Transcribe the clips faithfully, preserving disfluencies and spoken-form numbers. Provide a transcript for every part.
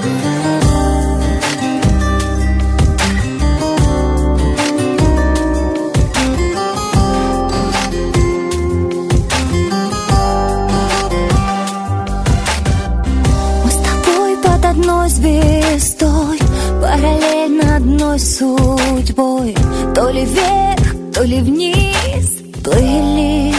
Звездой, параллельно одной судьбой, то ли вверх, то ли вниз плыли.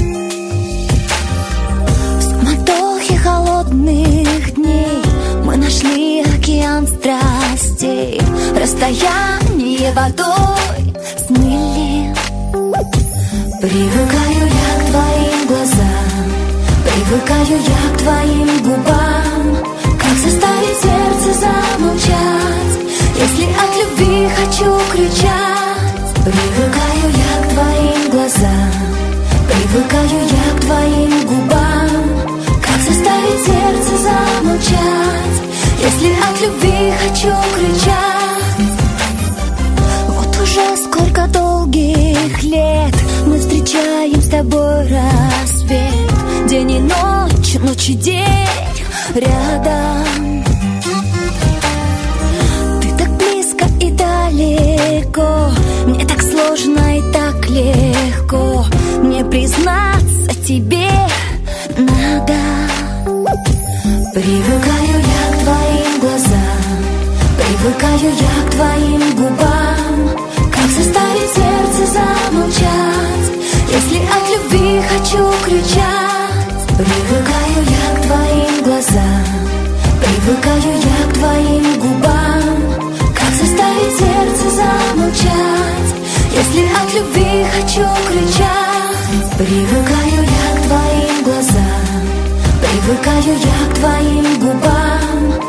В суматохе холодных дней мы нашли океан страстей, расстояние водой смыли. Привыкаю я к твоим глазам, привыкаю я к твоим губам. Как заставить сердце замолчать, если от любви хочу кричать? Привыкаю я к твоим глазам, привыкаю я к твоим губам. Как заставить сердце замолчать, если от любви хочу кричать? Вот уже сколько долгих лет мы встречаем с тобой рассвет. День и ночь, ночь и день рядом. Ты так близко и далеко, мне так сложно и так легко. Мне признаться тебе надо. Привыкаю я к твоим глазам, привыкаю я к твоим губам. Как заставить сердце замолчать, если от любви хочу кричать? Привыкаю я к твоим глазам, привыкаю я к твоим губам. Как заставить сердце замолчать, если от любви хочу кричать? Привыкаю я к твоим глазам, привыкаю я к твоим губам.